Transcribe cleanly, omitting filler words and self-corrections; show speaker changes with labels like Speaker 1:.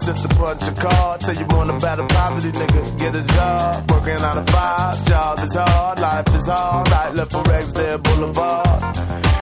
Speaker 1: just to punch a card. Tell you more about a poverty nigga. Get a job, working on a 5. Job is hard, life is hard. Right left for Rexdale Boulevard.